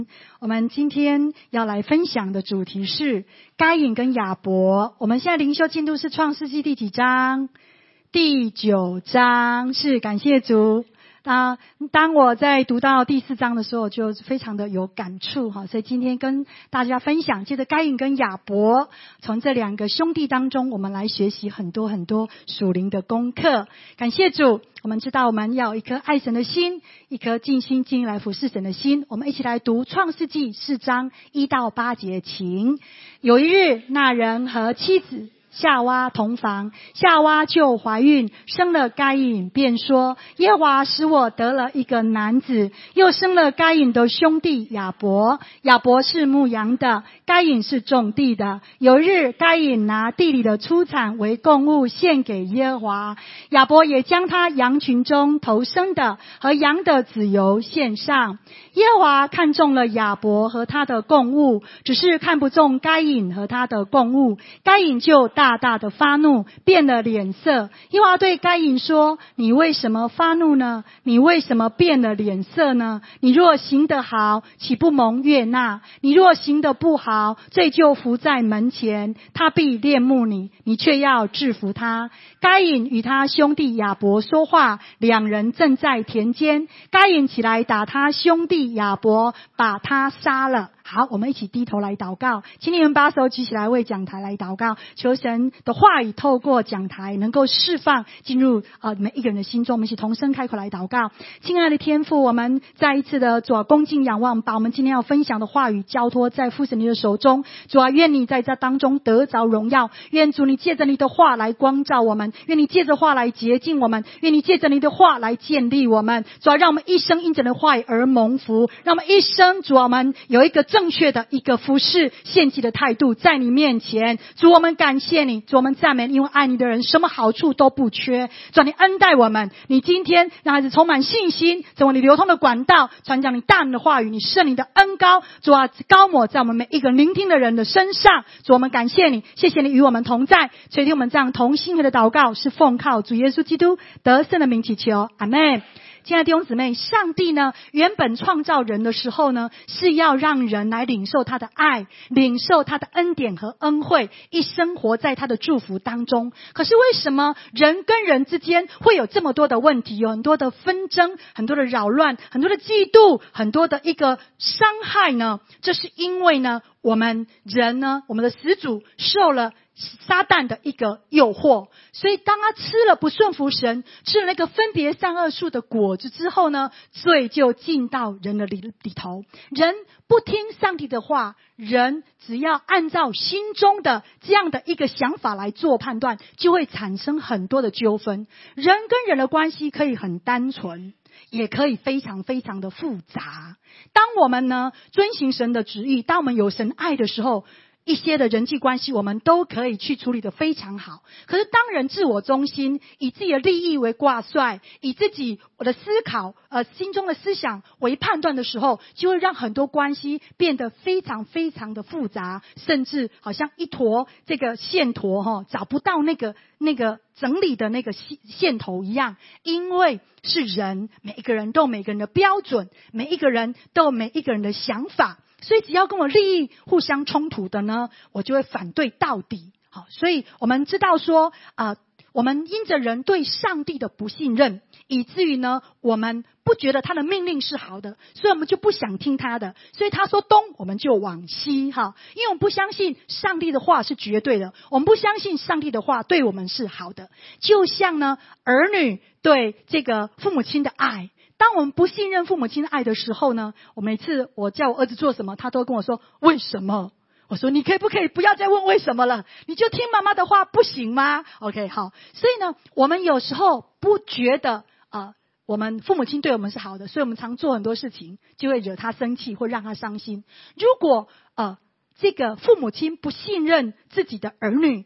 我们今天要来分享的主题是该隐跟亚伯。我们现在灵修进度是创世纪第几章？第9章。是，感谢主。当我在读到第4章的时候，就非常的有感触哈，所以今天跟大家分享，借着该隐跟亚伯，从这2个兄弟当中，我们来学习很多很多属灵的功课。感谢主，我们知道我们要有一颗爱神的心，一颗尽心尽力来服侍神的心。我们一起来读创世纪4章1到8节，请。有一日，那人和妻子夏娃同房，夏娃就怀孕，生了该隐，便说：耶和华使我得了一个男子。又生了该隐的兄弟亚伯，亚伯是牧羊的，该隐是种地的。有日，该隐拿地里的出产为供物献给耶和华，亚伯也将他羊群中头生的和羊的子油献上。耶和华看中了亚伯和他的供物，只是看不中该隐和他的供物。该隐就大大的发怒，变了脸色。耶和华对该隐说：你为什么发怒呢？你为什么变了脸色呢？你若行得好，岂不蒙悦纳？你若行得不好，罪就伏在门前，他必恋慕你，你却要制服他。该隐与他兄弟亚伯说话，2人正在田间。该隐起来打他兄弟亚伯，把他杀了。好，我们一起低头来祷告，请你们把手举起来，为讲台来祷告，求神的话语透过讲台能够释放进入每一个人的心中。我们一起同声开口来祷告。亲爱的天父，我们再一次的主啊，恭敬仰望，把我们今天要分享的话语交托在父神你的手中。主啊，愿你在这当中得着荣耀，愿主你借着你的话来光照我们，愿你借着话来洁净我们，愿你借着你的话来建立我们。主啊，让我们一生因着你的话语而蒙福，让我们一生主啊，我们有一个正确的一个服侍献祭的态度在你面前。主，我们感谢你，主，我们赞美你，因为爱你的人什么好处都不缺。主，你恩待我们，你今天让孩子充满信心，成为你流通的管道，传讲你大能的话语，你圣灵的恩膏，主啊，高抹在我们每一个聆听的人的身上。主，我们感谢你，谢谢你与我们同在，垂听我们这样同心合的祷告，是奉靠主耶稣基督得胜的名祈求，阿们。亲爱的弟兄姊妹，上帝呢，原本创造人的时候呢，是要让人来领受他的爱，领受他的恩典和恩惠，一生活在他的祝福当中。可是为什么人跟人之间会有这么多的问题，有很多的纷争，很多的扰乱，很多的嫉妒，很多的一个伤害呢？这是因为呢，我们人呢，我们的始祖受了撒旦的一个诱惑，所以当他吃了不顺服神，吃了那个分别善恶树的果子之后呢，罪就进到人的里头。人不听上帝的话，人只要按照心中的这样的一个想法来做判断，就会产生很多的纠纷。人跟人的关系可以很单纯，也可以非常非常的复杂。当我们呢遵行神的旨意，当我们有神爱的时候，一些的人际关系我们都可以去处理得非常好。可是当人自我中心，以自己的利益为挂帅，以自己的思考心中的思想为判断的时候，就会让很多关系变得非常非常的复杂，甚至好像一坨这个线坨找不到那个整理的那个线头一样。因为是人，每一个人都有每个人的标准，每一个人都有每一个人的想法，所以只要跟我利益互相冲突的呢，我就会反对到底。好，所以我们知道说我们因着人对上帝的不信任，以至于呢，我们不觉得他的命令是好的，所以我们就不想听他的。所以他说东，我们就往西哈，因为我们不相信上帝的话是绝对的，我们不相信上帝的话对我们是好的。就像呢，儿女对这个父母亲的爱，当我们不信任父母亲的爱的时候呢，每次我叫我儿子做什么，他都跟我说为什么。我说你可不可以不要再问为什么了，你就听妈妈的话不行吗？ OK 好。所以呢，我们有时候不觉得我们父母亲对我们是好的，所以我们常做很多事情就会惹他生气或让他伤心。如果这个父母亲不信任自己的儿女，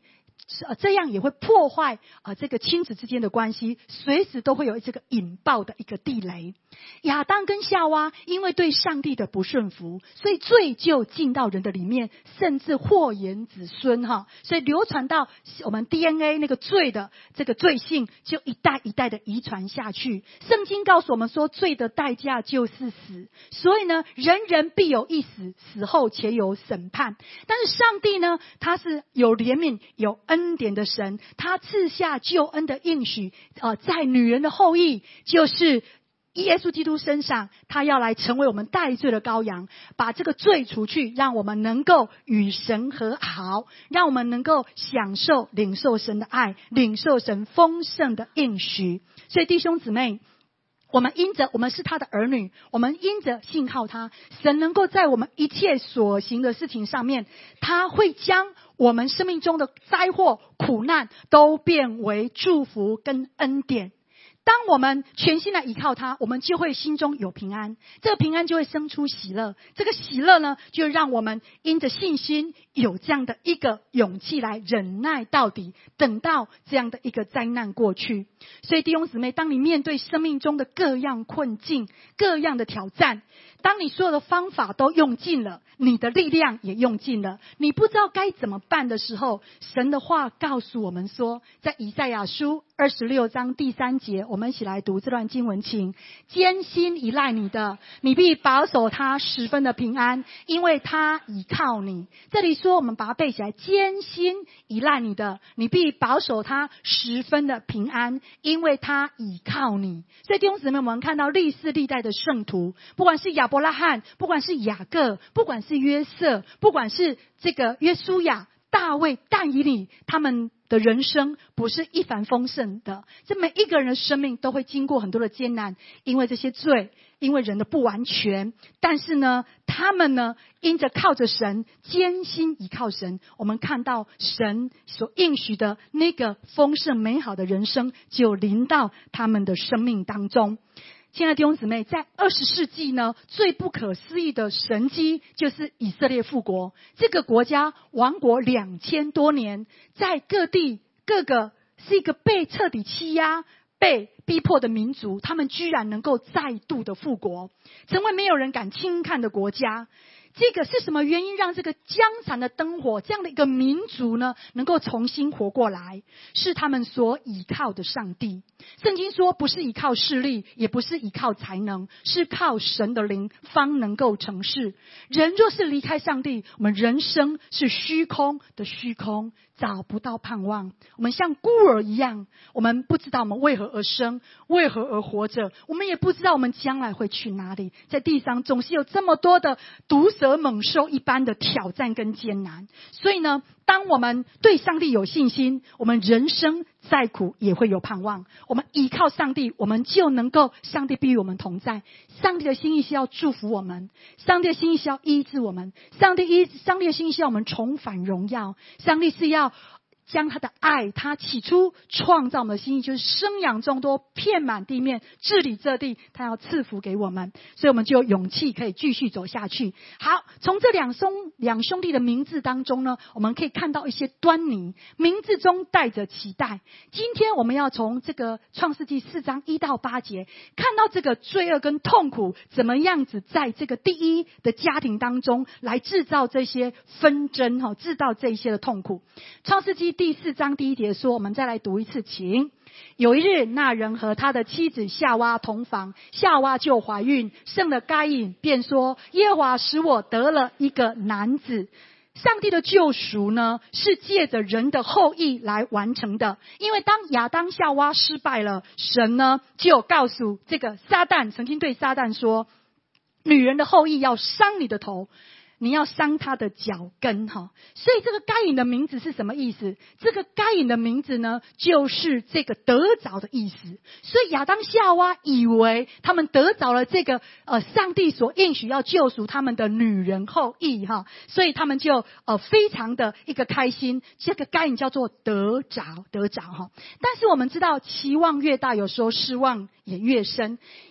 这样也会破坏这个亲子之间的关系，随时都会有这个引爆的一个地雷。亚当跟夏娃因为对上帝的不顺服，所以罪就进到人的里面，甚至祸延子孙所以流传到我们 DNA 那个罪的这个罪性，就一代一代的遗传下去。圣经告诉我们说，罪的代价就是死，所以呢，人人必有一死，死后且有审判。但是上帝呢，他是有怜悯有恩典的神，他赐下救恩的应许在女人的后裔，就是耶稣基督身上，他要来成为我们代罪的羔羊，把这个罪除去，让我们能够与神和好，让我们能够享受领受神的爱，领受神丰盛的应许。所以弟兄姊妹，我们因着我们是他的儿女，我们因着信靠他，神能够在我们一切所行的事情上面，他会将我们生命中的灾祸苦难都变为祝福跟恩典。当我们全心来依靠他，我们就会心中有平安，这个平安就会生出喜乐，这个喜乐呢，就让我们因着信心有这样的一个勇气来忍耐到底，等到这样的一个灾难过去。所以弟兄姊妹，当你面对生命中的各样困境，各样的挑战，当你所有的方法都用尽了，你的力量也用尽了，你不知道该怎么办的时候，神的话告诉我们说，在以赛亚书26章第3节，我们一起来读这段经文，请。艰辛依赖你的，你必保守他十分的平安，因为他倚靠你。这里说，我们把它背起来，艰辛依赖你的，你必保守他十分的平安，因为他倚靠你。所以弟兄姊妹，我们看到历世历代的圣徒，不管是亚伯拉罕，不管是雅各，不管是约瑟，不管是这个约书亚、大卫、但以理，他们的人生不是一帆风顺的，这每一个人的生命都会经过很多的艰难，因为这些罪，因为人的不完全。但是呢，他们呢，因着靠着神，艰辛依靠神，我们看到神所应许的那个丰盛美好的人生就临到他们的生命当中。亲爱的弟兄姊妹，在20世纪呢，最不可思议的神迹就是以色列复国。这个国家亡国2000多年，在各地各个是一个被彻底欺压、被逼迫的民族，他们居然能够再度的复国，成为没有人敢轻看的国家。这个是什么原因让这个江残的灯火这样的一个民族呢，能够重新活过来？是他们所倚靠的上帝。圣经说，不是依靠势力，也不是依靠才能，是靠神的灵方能够成事。人若是离开上帝，我们人生是虚空的虚空，找不到盼望。我们像孤儿一样，我们不知道我们为何而生，为何而活着，我们也不知道我们将来会去哪里。在地上总是有这么多的毒蛇猛兽一般的挑战跟艰难。所以呢，当我们对上帝有信心，我们人生再苦也会有盼望。我们依靠上帝，我们就能够，上帝必与我们同在。上帝的心意是要祝福我们，上帝的心意是要医治我们，上帝的心意是要我们重返荣耀，上帝是要将他的爱，他起初创造我们的心意就是生养众多，遍满地面，治理这地，他要赐福给我们，所以我们就有勇气可以继续走下去。好，从这两兄弟的名字当中呢，我们可以看到一些端倪，名字中带着期待。今天我们要从这个创世纪4章1到8节，看到这个罪恶跟痛苦怎么样子在这个第一的家庭当中来制造这些纷争，制造这些的痛苦。创世纪第4章第1节说，我们再来读一次，请。有一日，那人和他的妻子夏娃同房，夏娃就怀孕，生了该隐，便说，耶和华使我得了一个男子。上帝的救赎呢，是借着人的后裔来完成的。因为当亚当夏娃失败了，神呢就告诉这个撒旦，曾经对撒旦说，女人的后裔要伤你的头，你要伤他的脚跟所以这个该隐的名字是什么意思？这个该隐的名字呢，就是这个得着的意思。所以亚当夏娃以为他们得着了这个上帝所应许要救赎他们的女人后裔所以他们就非常的一个开心。这个该隐叫做得着但是我们知道期望越大，有时候失望也越深。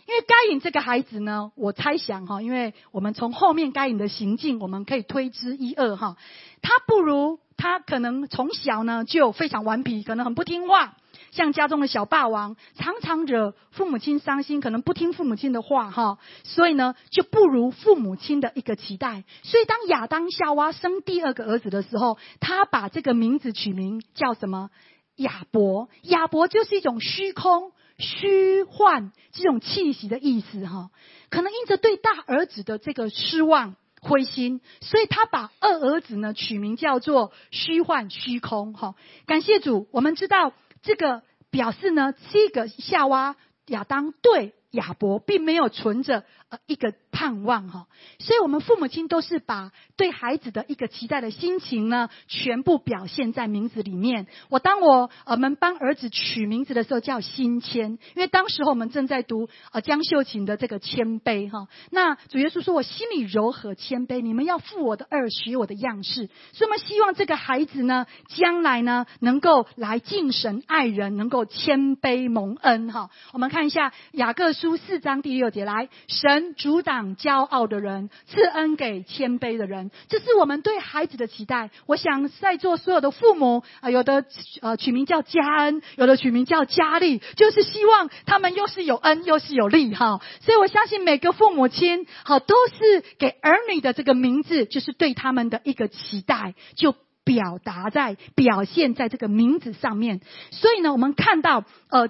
因为该隐这个孩子呢，我猜想因为我们从后面该隐的行径，我们可以推知一二他可能从小呢就非常顽皮，可能很不听话，像家中的小霸王，常常惹父母亲伤心，可能不听父母亲的话所以呢就不如父母亲的一个期待。所以当亚当夏娃生第二个儿子的时候，他把这个名字取名叫什么？亚伯。亚伯就是一种虚空、虚幻这种气息的意思可能因着对大儿子的这个失望灰心，所以他把二儿子呢取名叫做虚幻虚空感谢主，我们知道这个表示呢，这个夏娃亚当对亚伯并没有存着一个盼望所以我们父母亲都是把对孩子的一个期待的心情呢，全部表现在名字里面。当我们帮儿子取名字的时候叫新谦，因为当时候我们正在读江秀琴的这个谦卑那主耶稣说我心里柔和谦卑，你们要负我的軛，学我的样式。所以我们希望这个孩子呢，将来呢能够来敬神爱人，能够谦卑蒙恩我们看一下雅各书4章第6节，来，神阻挡骄傲的人，赐恩给谦卑的人。这是我们对孩子的期待。我想在座所有的父母有的取名叫加恩，有的取名叫加利，就是希望他们又是有恩又是有利所以我相信每个父母亲都是给儿女的这个名字，就是对他们的一个期待，就表现在这个名字上面。所以呢，我们看到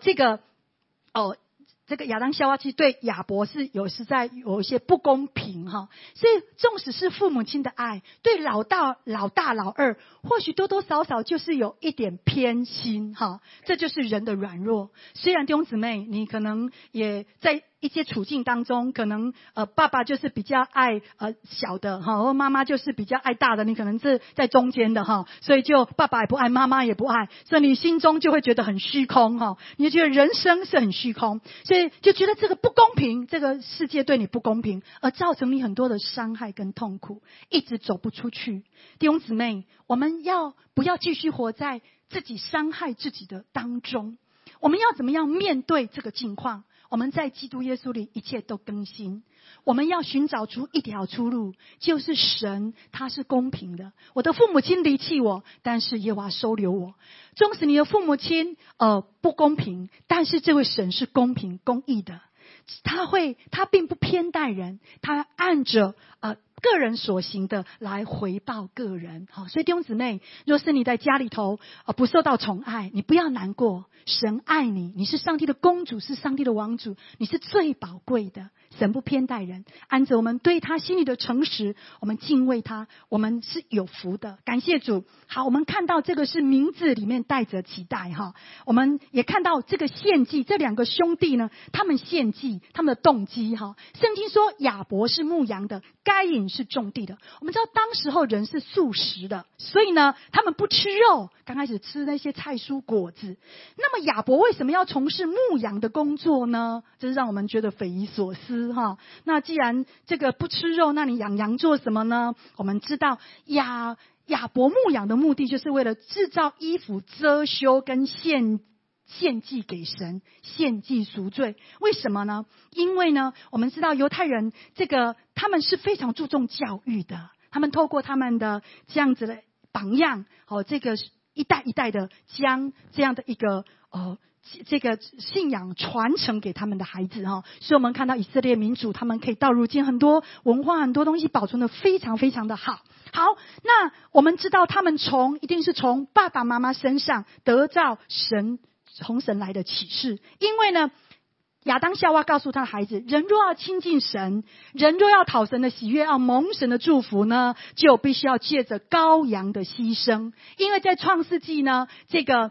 这个亚当夏娃其实对亚伯实在有一些不公平所以纵使是父母亲的爱，对老大老二或许多多少少就是有一点偏心这就是人的软弱。虽然弟兄姊妹你可能也在一些处境当中，可能爸爸就是比较爱小的或妈妈就是比较爱大的，你可能是在中间的所以就爸爸也不爱，妈妈也不爱，所以你心中就会觉得很虚空你就觉得人生是很虚空，所以就觉得这个不公平，这个世界对你不公平，而造成你很多的伤害跟痛苦，一直走不出去。弟兄姊妹，我们不要继续活在自己伤害自己的当中，我们要怎么样面对这个境况？我们在基督耶稣里一切都更新，我们要寻找出一条出路，就是神他是公平的。我的父母亲离弃我，但是耶和华收留我。纵使你的父母亲不公平，但是这位神是公平公义的，他并不偏待人，他按着个人所行的来回报个人所以弟兄姊妹，若是你在家里头不受到宠爱，你不要难过，神爱你，你是上帝的公主，是上帝的王主，你是最宝贵的。神不偏待人，按着我们对他心里的诚实，我们敬畏他，我们是有福的。感谢主。好，我们看到这个是名字里面带着期待我们也看到这个献祭，这两个兄弟呢，他们献祭他们的动机圣经说亚伯是牧羊的，该隐是种地的。我们知道当时候人是素食的，所以呢他们不吃肉，刚开始吃那些菜蔬果子。那么亚伯为什么要从事牧羊的工作呢？这是让我们觉得匪夷所思那既然这个不吃肉，那你养羊做什么呢？我们知道亚伯牧羊的目的就是为了制造衣服遮羞跟献祭给神，献祭赎罪。为什么呢？因为呢我们知道犹太人他们是非常注重教育的，他们透过他们的这样子的榜样这个一代一代的将这样的一个这个信仰传承给他们的孩子所以我们看到以色列民主，他们可以到如今很多文化很多东西保存得非常非常的好。那我们知道他们一定是从爸爸妈妈身上得到从神来的启示。因为呢亚当夏娃告诉他的孩子，人若要亲近神，人若要讨神的喜悦，要蒙神的祝福呢，就必须要借着羔羊的牺牲。因为在创世纪呢这个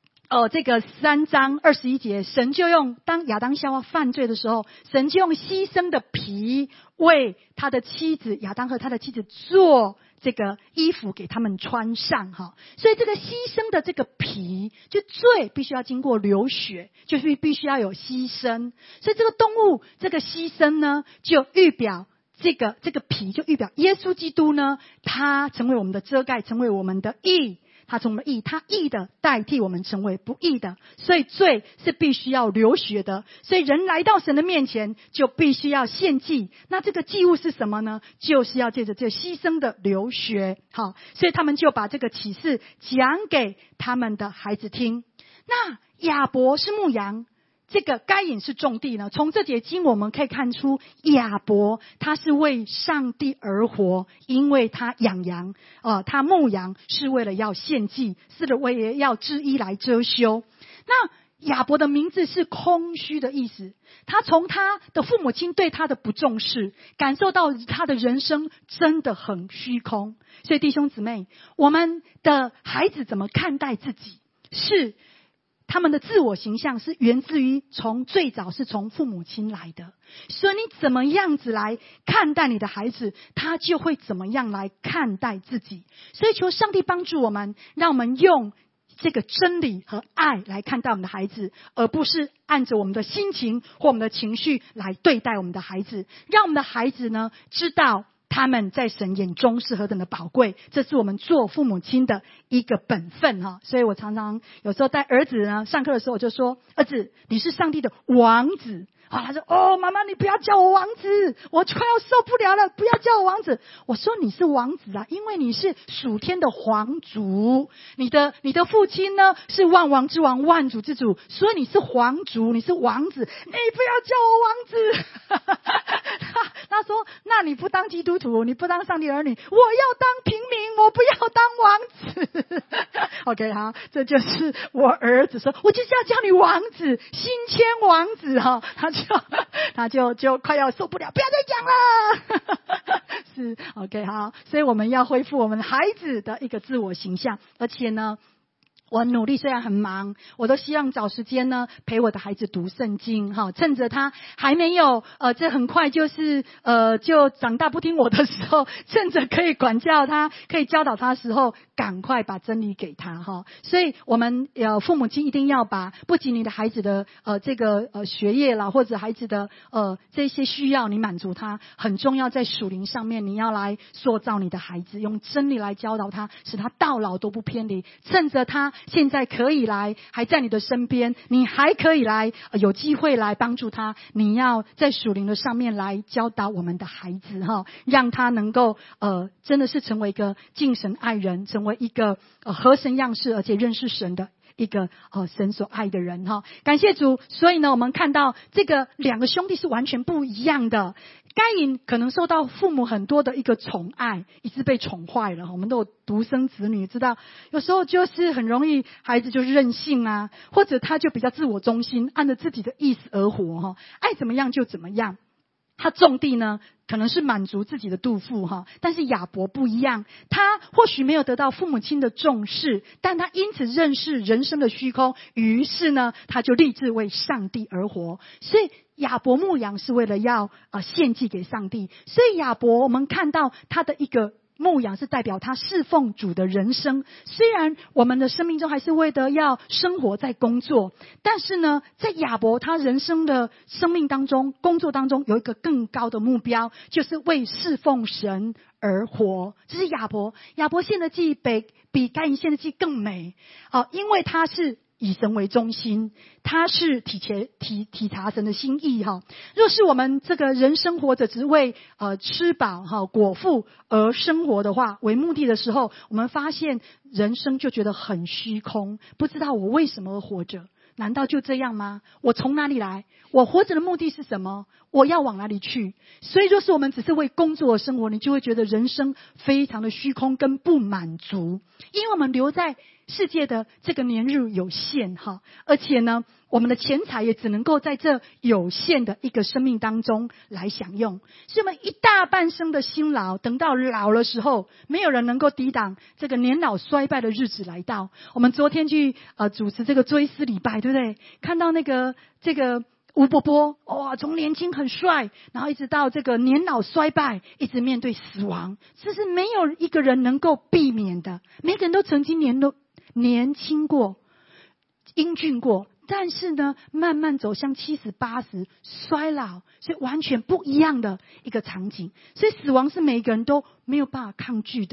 3章21节，神就当亚当夏娃犯罪的时候，神就用牺牲的皮为他的妻子亚当和他的妻子做这个衣服给他们穿上所以这个牺牲的这个皮，就罪必须要经过流血，就是必须要有牺牲。所以这个动物这个牺牲呢，就预表这个皮，就预表耶稣基督呢，他成为我们的遮盖，成为我们的义， 他成为义，他义的代替我们成为不义的，所以罪是必须要流血的。所以人来到神的面前就必须要献祭，那这个祭物是什么呢？就是要借着这牺牲的流血。好，所以他们就把这个启示讲给他们的孩子听。那亚伯是牧羊，这个该隐是种地呢？从这节经我们可以看出，亚伯他是为上帝而活，因为他养羊，他牧羊是为了要献祭，是为了要织衣来遮羞。那亚伯的名字是空虚的意思，他从他的父母亲对他的不重视，感受到他的人生真的很虚空。所以弟兄姊妹，我们的孩子怎么看待自己，是他们的自我形象是源自于最早是从父母亲来的，所以你怎么样子来看待你的孩子，他就会怎么样来看待自己。所以求上帝帮助我们，让我们用这个真理和爱来看待我们的孩子，而不是按着我们的心情或我们的情绪来对待我们的孩子。让我们的孩子呢，知道他们在神眼中是何等的宝贵，这是我们做父母亲的一个本分哈。所以我常常有时候带儿子呢上课的时候，我就说：儿子，你是上帝的王子。他说：妈妈你不要叫我王子，我快要受不了了，不要叫我王子。我说：你是王子啊，因为你是属天的皇族，你的父亲呢是万王之王，万主之主，所以你是皇族，你是王子，你不要叫我王子。他说：那你不当基督徒，你不当上帝儿女，我要当平民，我不要当王子。OK， 好，这就是我儿子说，我就是要叫你王子，新签王子哈。他就快要受不了，不要再讲了。是 OK， 好，所以我们要恢复我们孩子的一个自我形象，而且呢，我努力，虽然很忙，我都希望找时间呢陪我的孩子读圣经哈，趁着他还没有这很快就长大不听我的时候，趁着可以管教他，可以教导他的时候，赶快把真理给他哈。所以我们父母亲一定要把不仅你的孩子的这个学业啦，或者孩子的这些需要你满足他，很重要，在属灵上面你要来塑造你的孩子，用真理来教导他，使他到老都不偏离。趁着他现在可以来，还在你的身边，你还可以来，有机会来帮助他。你要在属灵的上面来教导我们的孩子哈，让他能够真的是成为一个敬神爱人，成为一个合神样式而且认识神的一个神所爱的人哈。感谢主。所以呢，我们看到这个两个兄弟是完全不一样的。该隐可能受到父母很多的一个宠爱，一直被宠坏了。我们都有独生子女，知道有时候就是很容易孩子就是任性啊，或者他就比较自我中心，按着自己的意思而活哈，爱怎么样就怎么样。他种地呢，可能是满足自己的肚腹哈，但是亚伯不一样，他或许没有得到父母亲的重视，但他因此认识人生的虚空，于是呢，他就立志为上帝而活。所以亚伯牧羊是为了要献祭给上帝。所以亚伯，我们看到他的一个牧羊是代表他侍奉主的人生。虽然我们的生命中还是为了要生活在工作，但是呢，在亚伯他人生的生命当中，工作当中有一个更高的目标，就是为侍奉神而活。这是亚伯献的祭比该隐献的祭更美，因为他是以神为中心，他是体察神的心意哈。若是我们这个人生活着只为吃饱果腹而生活的话为目的的时候，我们发现人生就觉得很虚空，不知道我为什么而活着。难道就这样吗？我从哪里来？我活着的目的是什么？我要往哪里去？所以若是我们只是为工作而生活，你就会觉得人生非常的虚空跟不满足。因为我们留在世界的这个年日有限哈，而且呢，我们的钱财也只能够在这有限的一个生命当中来享用。所以我们一大半生的辛劳，等到老的时候，没有人能够抵挡这个年老衰败的日子来到。我们昨天去主持这个追思礼拜，对不对？看到这个吴伯伯，哇，从年轻很帅，然后一直到这个年老衰败，一直面对死亡，这是没有一个人能够避免的。每个人都曾经年轻过，英俊过，但是呢，慢慢走向70、80衰老，所以完全不一样的一个场景。所以死亡是每一个人都没有办法抗拒的。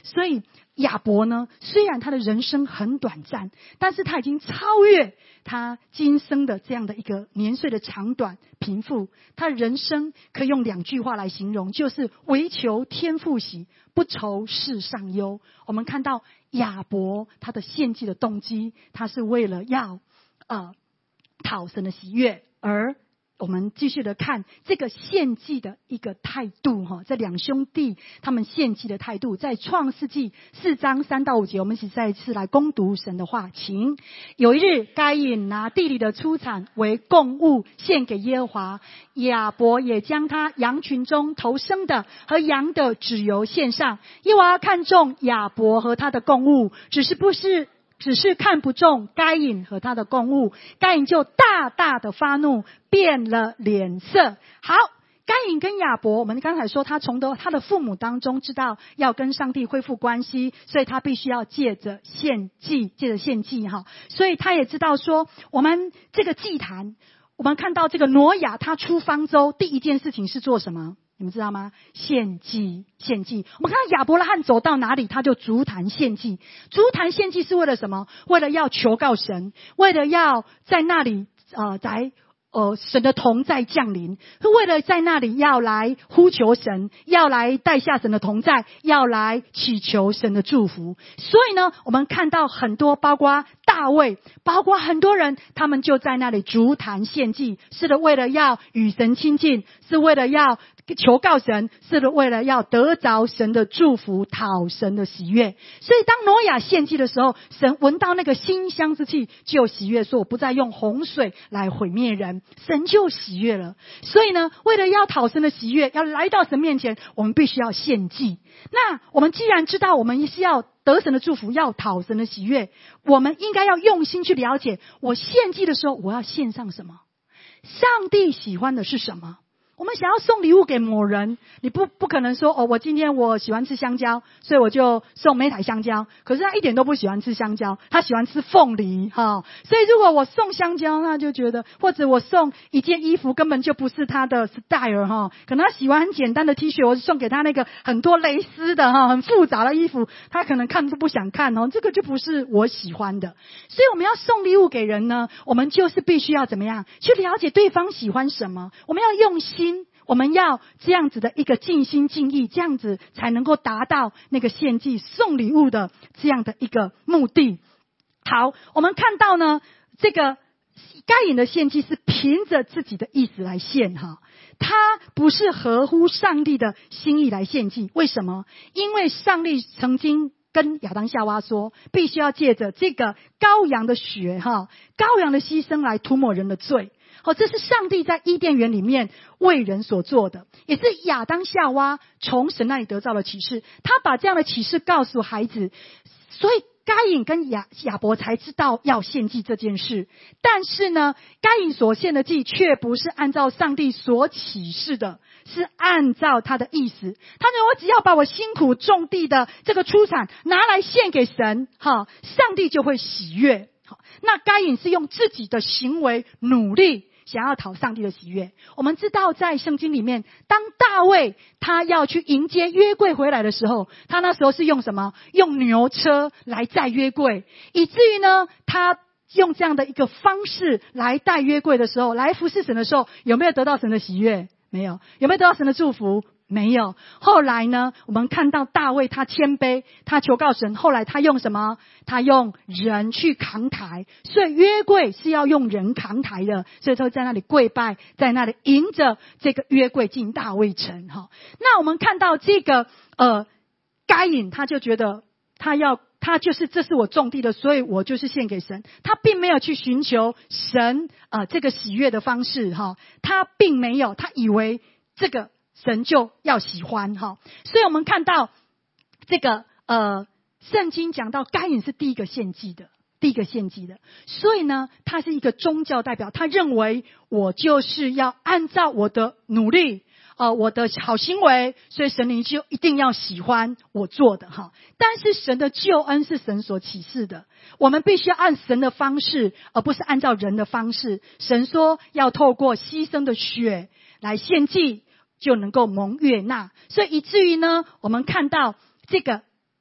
所以亚伯呢，虽然他的人生很短暂，但是他已经超越他今生的这样的一个年岁的长短贫富。他人生可以用2句话来形容，就是唯求天父喜，不愁世上忧。我们看到亚伯他的献祭的动机，他是为了要讨神的喜悦。而我们继续的看这个献祭的一个态度这2兄弟他们献祭的态度，在创世纪4章3到5节，我们一起再一次来攻读神的话。请，有一日，该隐拿地里的出产为供物献给耶和华，亚伯也将他羊群中头生的和羊的脂油献上。耶和华看中亚伯和他的供物，只是看不中该隐和他的供物，该隐就大大的发怒，变了脸色。好，该隐跟亚伯，我们刚才说他从他的父母当中知道要跟上帝恢复关系，所以他必须要借着献祭所以他也知道说，我们这个祭坛，我们看到这个挪亚他出方舟第一件事情是做什么？你们知道吗？献祭。我们看到亚伯拉罕走到哪里，他就筑坛献祭。筑坛献祭是为了什么？为了要求告神，为了要在那里神的同在降临，为了在那里要来呼求神，要来带下神的同在，要来祈求神的祝福。所以呢，我们看到很多，包括大卫，包括很多人，他们就在那里筑坛献祭，是为了要与神亲近，是为了要求告神，是为了要得着神的祝福，讨神的喜悦。所以当挪亚献祭的时候，神闻到那个馨香之气，就喜悦说，我不再用洪水来毁灭人，神就喜悦了。所以呢，为了要讨神的喜悦，要来到神面前，我们必须要献祭。那我们既然知道我们是要得神的祝福，要讨神的喜悦，我们应该要用心去了解，我献祭的时候我要献上什么，上帝喜欢的是什么。我们想要送礼物给某人，你不可能说我今天我喜欢吃香蕉，所以我就送那台香蕉。可是他一点都不喜欢吃香蕉，他喜欢吃凤梨所以如果我送香蕉，他就觉得，或者我送一件衣服根本就不是他的 style 可能他喜欢很简单的 T 恤，我送给他那个很多蕾丝的很复杂的衣服，他可能看都不想看这个就不是我喜欢的。所以我们要送礼物给人呢，我们就是必须要怎么样去了解对方喜欢什么，我们要用心，我们要这样子的一个尽心尽意，这样子才能够达到那个献祭送礼物的这样的一个目的。好，我们看到呢，这个该隐的献祭是凭着自己的意思来献他不是合乎上帝的心意来献祭。为什么？因为上帝曾经跟亚当夏娃说，必须要借着这个羔羊的血羔羊的牺牲来涂抹人的罪。这是上帝在伊甸园里面为人所做的，也是亚当夏娃从神那里得到了启示，他把这样的启示告诉孩子，所以该隐跟亚伯才知道要献祭这件事。但是呢，该隐所献的祭却不是按照上帝所启示的，是按照他的意思。他说，我只要把我辛苦种地的这个出产拿来献给神上帝就会喜悦。那该隐是用自己的行为努力想要讨上帝的喜悦。我们知道在圣经里面，当大卫他要去迎接约柜回来的时候，他那时候是用什么？用牛车来载约柜，以至于呢，他用这样的一个方式来带约柜的时候，来服侍神的时候，有没有得到神的喜悦？没有。有没有得到神的祝福？没有。后来呢，我们看到大卫他谦卑，他求告神，后来他用什么？他用人去扛抬，所以约柜是要用人扛抬的，所以他在那里跪拜，在那里迎着这个约柜进大卫城那我们看到这个该隐他就觉得他就是这是我种地的，所以我就是献给神。他并没有去寻求神这个喜悦的方式他并没有，他以为这个神就要喜欢所以我们看到这个圣经讲到该隐是第一个献祭的，所以呢，他是一个宗教代表，他认为我就是要按照我的努力我的好行为，所以神你就一定要喜欢我做的但是神的救恩是神所启示的，我们必须要按神的方式，而不是按照人的方式。神说要透过牺牲的血来献祭，就能够蒙悦纳。所以以至于呢，我们看到这个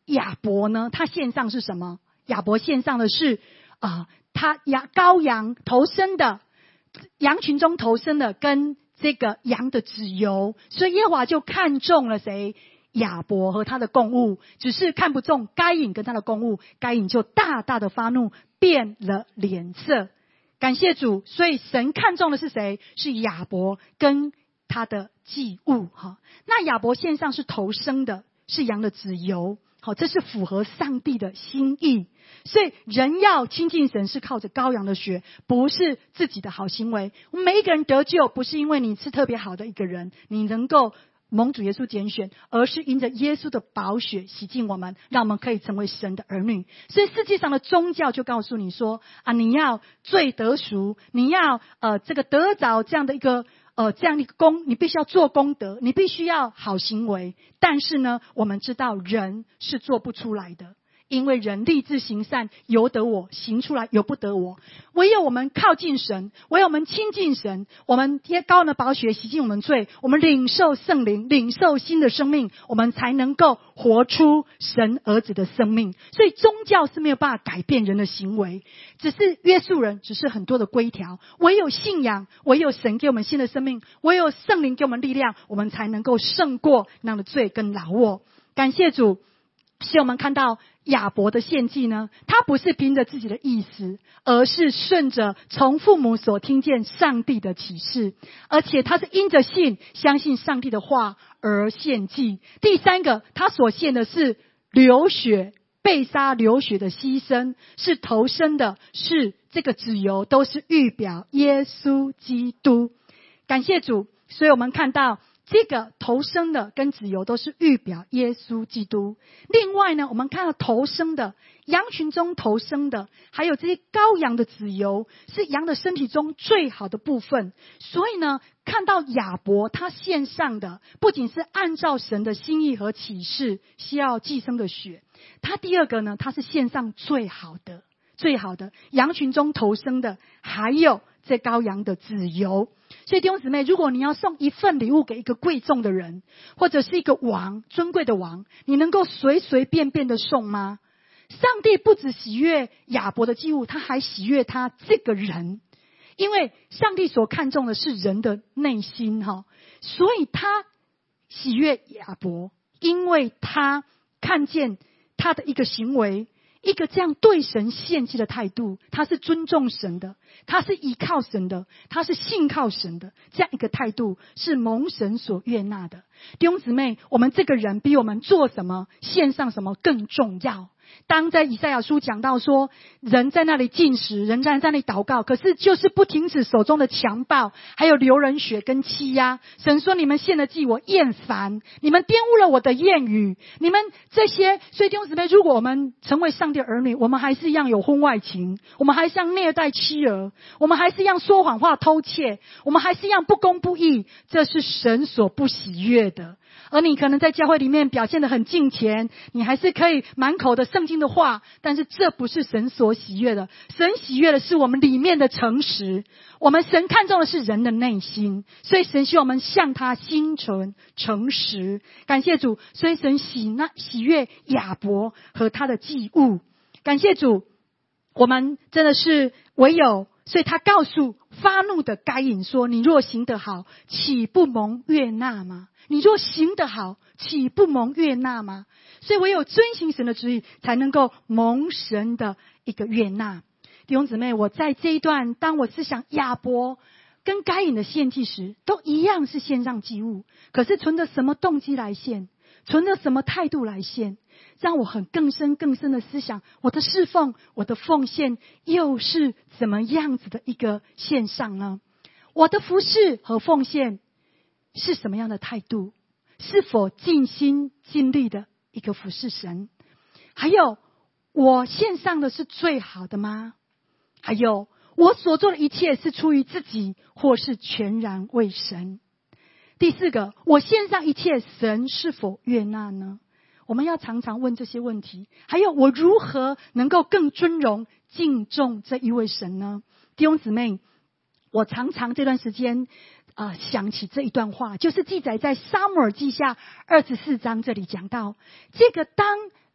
亚伯呢，他献上是什么？亚伯献上的是他羔羊头生的，羊群中头生的跟这个羊的脂油，所以耶和华就看中了谁？亚伯和他的供物，只是看不中该隐跟他的供物，该隐就大大的发怒，变了脸色。感谢主，所以神看中的是谁？是亚伯跟他的祭物。那亚伯献上是头生的，是羊的脂油，这是符合上帝的心意。所以人要亲近神是靠着羔羊的血，不是自己的好行为。我们每一个人得救，不是因为你是特别好的一个人，你能够蒙主耶稣拣选，而是因着耶稣的宝血洗净我们，让我们可以成为神的儿女。所以世界上的宗教就告诉你说你要罪得赎，你要这个得着这样的一个你必须要做功德，你必须要好行为。但是呢，我们知道人是做不出来的，因为人立志行善，由得我；行出来，由不得我。唯有我们靠近神，唯有我们亲近神，我们羔羊的宝血洗净我们罪，我们领受圣灵，领受新的生命，我们才能够活出神儿子的生命。所以宗教是没有办法改变人的行为，只是约束人，只是很多的规条。唯有信仰，唯有神给我们新的生命，唯有圣灵给我们力量，我们才能够胜过那样的罪跟老我。感谢主。所以我们看到亚伯的献祭呢，他不是凭着自己的意思，而是顺着从父母所听见上帝的启示，而且他是因着信，相信上帝的话而献祭。第三个，他所献的是流血，被杀流血的牺牲，是头生的，是这个脂油，都是预表耶稣基督。感谢主。所以我们看到这个头生的跟脂油都是预表耶稣基督。另外呢，我们看到头生的羊群中头生的，还有这些羔羊的脂油，是羊的身体中最好的部分。所以呢，看到亚伯他献上的不仅是按照神的心意和启示需要寄生的血，他第二个呢，他是献上最好的羊群中头生的，还有这羔羊的脂油。所以弟兄姊妹，如果你要送一份礼物给一个贵重的人，或者是一个王，尊贵的王，你能够随随便便的送吗？上帝不只喜悦亚伯的祭物，他还喜悦他这个人，因为上帝所看重的是人的内心，所以他喜悦亚伯，因为他看见他的一个行为，一个这样对神献祭的态度，他是尊重神的，他是依靠神的，他是信靠神的，这样一个态度是蒙神所悦纳的。弟兄姊妹，我们这个人比我们做什么献上什么更重要。当在以赛亚书讲到说，人在那里禁食，人在那里祷告，可是就是不停止手中的强暴，还有流人血跟欺压。神说，你们献的祭我厌烦，你们玷污了我的言语，你们这些。所以弟兄姊妹，如果我们成为上帝儿女，我们还是一样有婚外情，我们还是一样虐待妻儿，我们还是一样说谎话偷窃，我们还是一样不公不义，这是神所不喜悦的。而你可能在教会里面表现得很敬虔，你还是可以满口的圣经的话，但是这不是神所喜悦的。神喜悦的是我们里面的诚实，我们神看重的是人的内心，所以神希望我们向他心存诚实。感谢主，所以神喜悦亚伯和他的祭物。感谢主，我们真的是唯有，所以他告诉发怒的该隐说，你若行得好，岂不蒙悦纳吗？你若行得好，岂不蒙悦纳吗？所以唯有遵行神的旨意，才能够蒙神的一个悦纳。弟兄姊妹，我在这一段，当我思想亚伯跟该隐的献祭时，都一样是献上祭物，可是存着什么动机来献，存着什么态度来献，让我很更深的思想，我的侍奉，我的奉献又是怎么样子的一个献上呢？我的服事和奉献是什么样的态度？是否尽心尽力的一个服事神？还有，我献上的是最好的吗？还有，我所做的一切是出于自己，或是全然为神？第四个，我献上一切，神是否悦纳呢？我们要常常问这些问题。还有，我如何能够更尊荣敬重这一位神呢？弟兄姊妹，我常常这段时间想起这一段话，就是记载在撒母耳记下24章这里讲到，这个当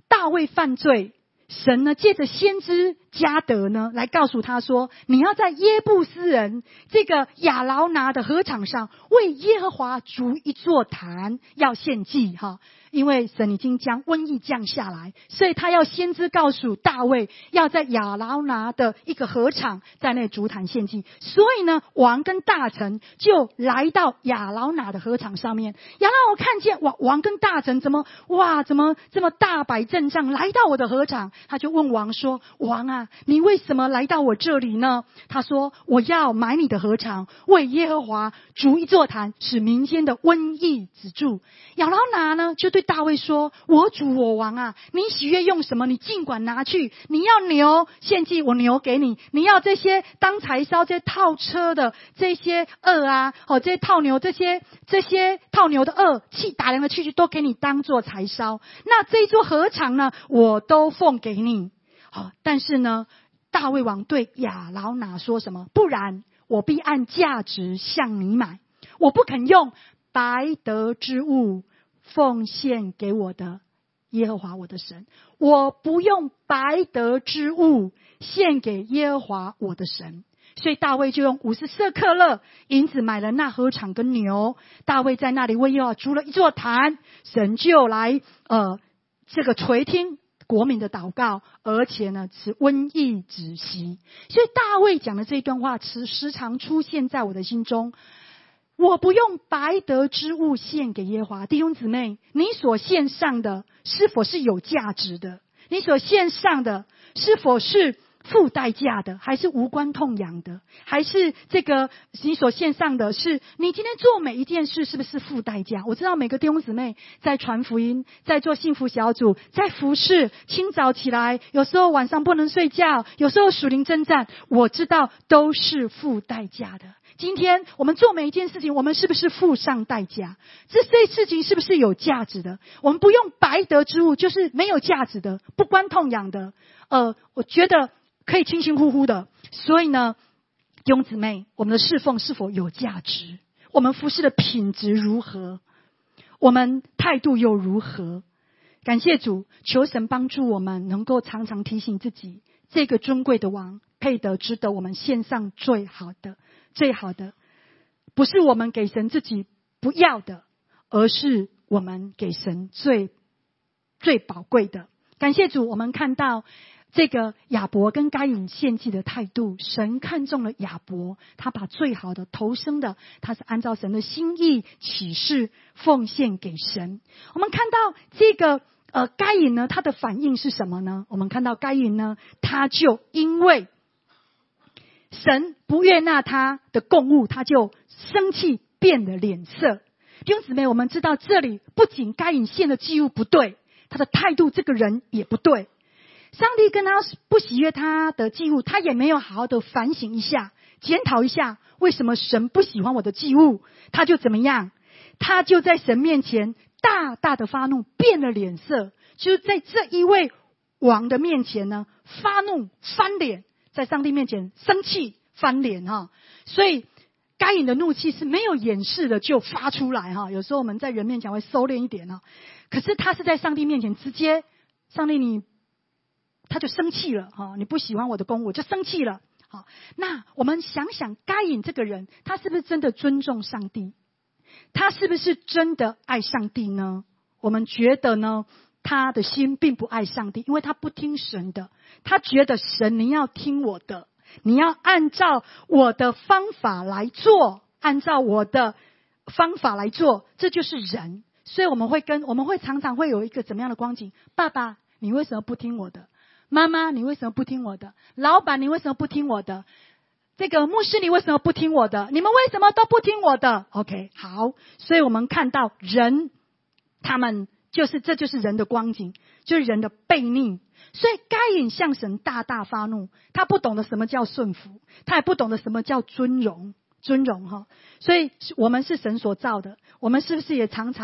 大卫犯罪，神呢借着先知迦得呢来告诉他说，你要在耶布斯人这个亚劳拿的禾场上为耶和华筑一座坛，要献祭因为神已经将瘟疫降下来，所以他要先知告诉大卫，要在亚劳拿的一个禾场在那筑坛献祭。所以呢，王跟大臣就来到亚劳拿的禾场上面。然后我看见王跟大臣怎么这么大摆阵仗来到我的禾场，他就问王说，王啊，你为什么来到我这里呢？他说，我要买你的禾场，为耶和华筑一座坛，使民间的瘟疫止住。亚劳拿呢就对大卫说，我主我王啊，你喜悦用什么你尽管拿去，你要牛献祭，我牛给你，你要这些当柴烧这些套车的这些这些套牛这些套牛的气打量的器具都给你当做柴烧，那这一座禾场呢我都奉给你。但是呢，大卫王对亚劳拿说什么？不然我必按价值向你买，我不肯用白得之物奉献给我的耶和华我的神，我不用白得之物献给耶和华我的神。所以大卫就用50舍客勒银子买了那禾场跟牛，大卫在那里为耶和华筑了一座坛，神就来这个垂听国民的祷告，而且呢使瘟疫止息。所以大卫讲的这一段话时常出现在我的心中，我不用白得之物献给耶和华。弟兄姊妹，你所献上的是否是有价值的？你所献上的是否是付代价的，还是无关痛痒的？还是这个你所献上的是你今天做每一件事是不是付代价？我知道每个弟兄姊妹在传福音，在做幸福小组，在服侍，清早起来，有时候晚上不能睡觉，有时候属灵征战，我知道都是付代价的。今天我们做每一件事情，我们是不是付上代价？这些事情是不是有价值的？我们不用白得之物，就是没有价值的，不关痛痒的，我觉得可以轻轻呼呼的。所以呢，弟兄姊妹，我们的侍奉是否有价值？我们服侍的品质如何？我们态度又如何？感谢主，求神帮助我们能够常常提醒自己，这个尊贵的王配得值得我们献上最好的，不是我们给神自己不要的，而是我们给神最宝贵的。感谢主，我们看到这个亚伯跟该隐献祭的态度，神看中了亚伯，他把最好的头生的，他是按照神的心意启示奉献给神。我们看到这个该隐呢，他的反应是什么呢？我们看到该隐呢，他就因为神不悦纳他的供物，他就生气变了脸色。弟兄姊妹，我们知道这里不仅该隐献的祭物不对，他的态度这个人也不对。上帝跟他不喜悦他的祭物，他也没有好好的反省一下，检讨一下为什么神不喜欢我的祭物，他就怎么样？他就在神面前大大的发怒，变了脸色，就是在这一位王的面前呢发怒翻脸，在上帝面前生气翻脸所以该隐的怒气是没有掩饰的就发出来有时候我们在人面前会收敛一点可是他是在上帝面前直接，上帝他就生气了你不喜欢我的供物，我就生气了。那我们想想该隐这个人，他是不是真的尊重上帝？他是不是真的爱上帝呢？我们觉得呢，他的心并不爱上帝，因为他不听神的，他觉得神你要听我的，你要按照我的方法来做，按照我的方法来做，这就是人。所以我们会常常会有一个怎么样的光景？爸爸，你为什么不听我的？妈妈，你为什么不听我的？老板，你为什么不听我的？这个牧师，你为什么不听我的？你们为什么都不听我的 ？OK， 好，所以我们看到人，他们这就是人的光景，就是人的悖逆。所以该隐向神大大发怒，他不懂得什么叫顺服，他也不懂得什么叫尊荣所以我们是神所造的，我们是不是也常常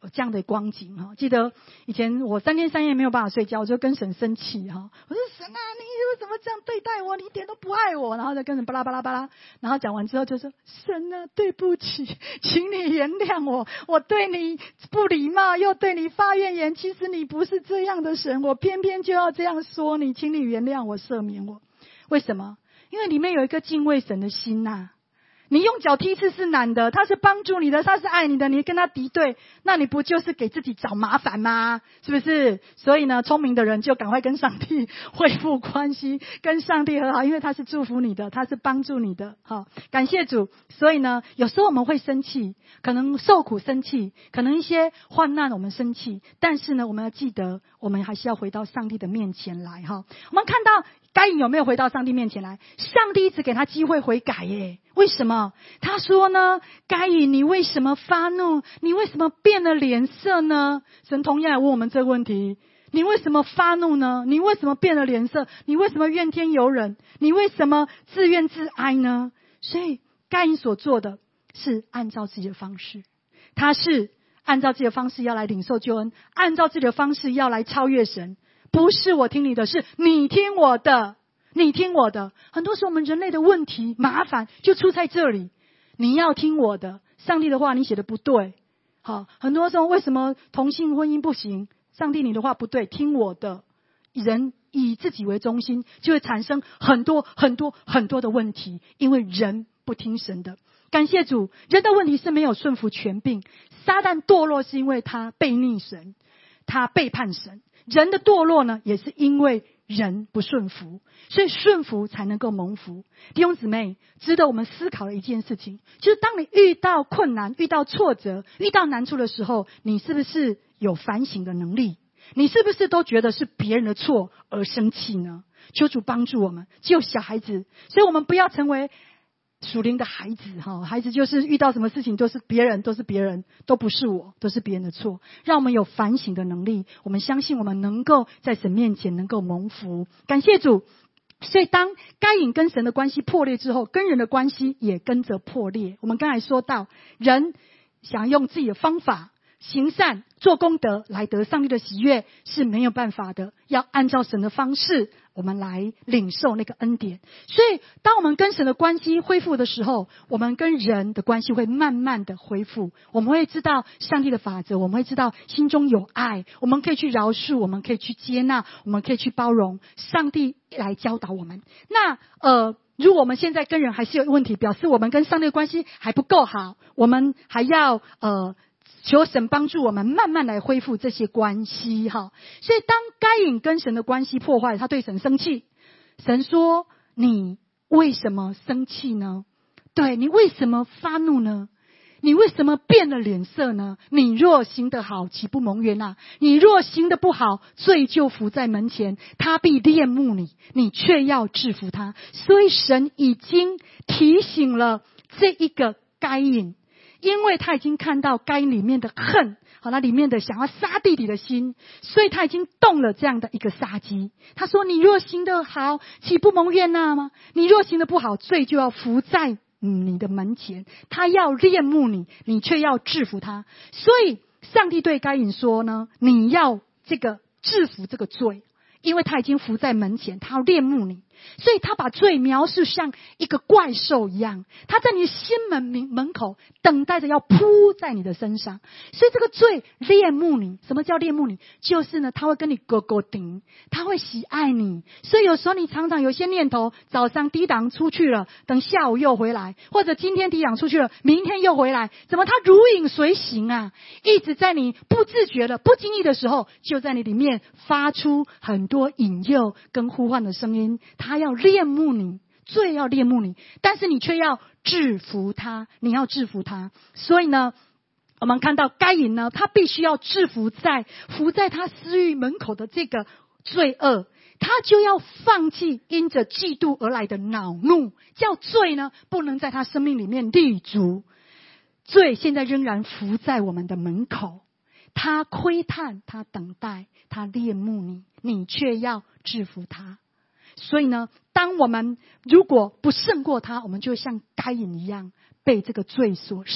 这样的光景哈。记得以前我3天3夜没有办法睡觉，我就跟神生气哈。我说神啊，你为什么这样对待我？你一点都不爱我。然后再跟神巴拉巴拉巴拉，然后讲完之后就说神啊，对不起，请你原谅我，我对你不礼貌，又对你发怨言。其实你不是这样的神，我偏偏就要这样说你，请你原谅我，赦免我。为什么？因为里面有一个敬畏神的心呐。你用脚踢刺是难的，他是帮助你的，他是爱你的，你跟他敌对，那你不就是给自己找麻烦吗？是不是？所以呢，聪明的人就赶快跟上帝恢复关系，跟上帝和好，因为他是祝福你的，他是帮助你的。好，感谢主。所以呢，有时候我们会生气，可能受苦生气，可能一些患难我们生气，但是呢，我们要记得，我们还是要回到上帝的面前来。哈，我们看到该隐有没有回到上帝面前来？上帝一直给他机会悔改耶。为什么？他说呢，该隐，你为什么发怒？你为什么变了脸色呢？神同样也问我们这个问题，你为什么发怒呢？你为什么变了脸色？你为什么怨天尤人？你为什么自怨自哀呢？所以该隐所做的是按照自己的方式，他是按照自己的方式要来领受救恩，按照自己的方式要来超越神。不是我听你的，是你听我的，你听我的。很多时候我们人类的问题麻烦就出在这里，你要听我的，上帝的话你写的不对。好，很多时候为什么同性婚姻不行？上帝你的话不对，听我的。人以自己为中心，就会产生很多很多很多的问题，因为人不听神的。感谢主，人的问题是没有顺服权柄，撒旦堕落是因为他背逆神，他背叛神。人的堕落呢，也是因为人不顺服，所以顺服才能够蒙福。弟兄姊妹，值得我们思考的一件事情，就是当你遇到困难、遇到挫折、遇到难处的时候，你是不是有反省的能力？你是不是都觉得是别人的错而生气呢？求主帮助我们，只有小孩子，所以我们不要成为属灵的孩子哈，孩子就是遇到什么事情都是别人，都不是我，都是别人的错。让我们有反省的能力，我们相信我们能够在神面前能够蒙福。感谢主。所以当该隐跟神的关系破裂之后，跟人的关系也跟着破裂。我们刚才说到，人想用自己的方法行善做功德来得上帝的喜悦是没有办法的，要按照神的方式我们来领受那个恩典。所以当我们跟神的关系恢复的时候，我们跟人的关系会慢慢的恢复。我们会知道上帝的法则，我们会知道心中有爱，我们可以去饶恕，我们可以去接纳，我们可以去包容，上帝来教导我们。那如果我们现在跟人还是有问题，表示我们跟上帝的关系还不够好，我们还要求神帮助我们慢慢来恢复这些关系哈。所以当该隐跟神的关系破坏，他对神生气，神说你为什么生气呢？对，你为什么发怒呢？你为什么变了脸色呢？你若行得好，岂不蒙冤啊？你若行得不好，罪就伏在门前，他必恋慕你，你却要制服他。所以神已经提醒了这一个该隐，因为他已经看到该隐里面的恨，好，他里面的想要杀弟弟的心，所以他已经动了这样的一个杀机。他说你若行得好，岂不蒙冤啊吗？你若行得不好，罪就要伏在你的门前，他要恋慕你，你却要制服他。所以上帝对该隐说呢，你要这个制服这个罪，因为他已经伏在门前，他要恋慕你。所以他把罪描述像一个怪兽一样，他在你心门口等待着要扑在你的身上。所以这个罪恋慕你。什么叫恋慕你？就是呢，他会跟你勾勾顶，他会喜爱你。所以有时候你常常有些念头，早上抵挡出去了，等下午又回来，或者今天抵挡出去了，明天又回来，怎么他如影随形啊？一直在你不自觉的不经意的时候，就在你里面发出很多引诱跟呼唤的声音。他要恋慕你，罪要恋慕你，但是你却要制服他，你要制服他。所以呢，我们看到该隐呢，他必须要制服伏在他私欲门口的这个罪恶，他就要放弃因着嫉妒而来的恼怒，叫罪呢不能在他生命里面立足。罪现在仍然伏在我们的门口，他窥探，他等待，他恋慕你，你却要制服他。所以呢，当我们如果不胜过他，我们就像该隐一样被这个罪所胜。